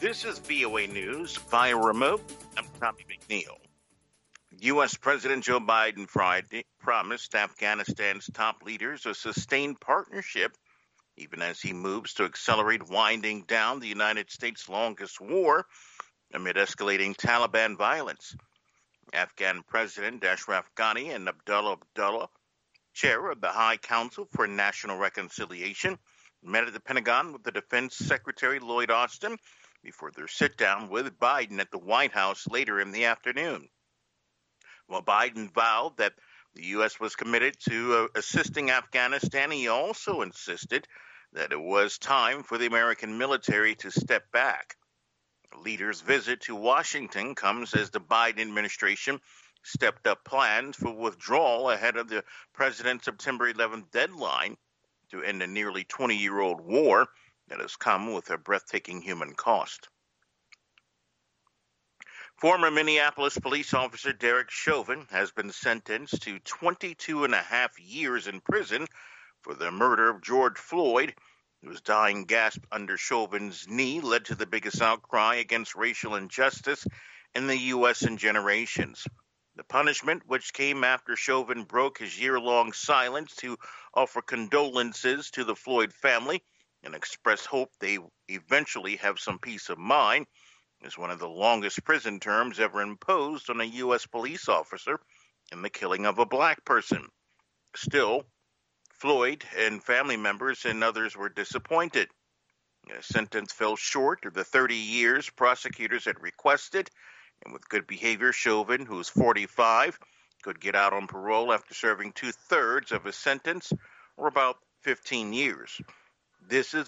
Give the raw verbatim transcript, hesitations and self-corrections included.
This is V O A News via remote. I'm Tommy McNeil. U S. President Joe Biden Friday promised Afghanistan's top leaders a sustained partnership, even as he moves to accelerate winding down the United States' longest war amid escalating Taliban violence. Afghan President Ashraf Ghani and Abdullah Abdullah, chair of the High Council for National Reconciliation, met at the Pentagon with the Defense Secretary Lloyd Austin before their sit-down with Biden at the White House later in the afternoon. While Biden vowed that the U S was committed to uh, assisting Afghanistan, he also insisted that it was time for the American military to step back. The leader's visit to Washington comes as the Biden administration stepped up plans for withdrawal ahead of the president's September eleventh deadline to end a nearly twenty-year-old war that has come with a breathtaking human cost. Former Minneapolis police officer Derek Chauvin has been sentenced to twenty-two and a half years in prison for the murder of George Floyd, whose dying gasp under Chauvin's knee led to the biggest outcry against racial injustice in the U S in generations. The punishment, which came after Chauvin broke his year-long silence to offer condolences to the Floyd family and express hope they eventually have some peace of mind, is one of the longest prison terms ever imposed on a U S police officer in the killing of a black person. Still, Floyd and family members and others were disappointed. The sentence fell short of the thirty years prosecutors had requested, and with good behavior, Chauvin, who is forty-five, could get out on parole after serving two-thirds of his sentence, or about fifteen years. This is